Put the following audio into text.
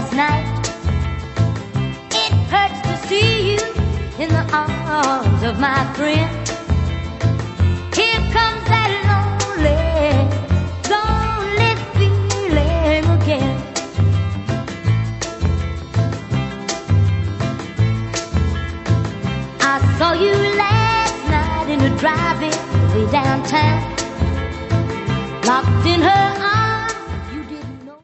last night. It hurts to see you in the arms of my friend. Here comes that lonely, lonely feeling again. I saw you last night in a drive-in way downtown, locked in her arms.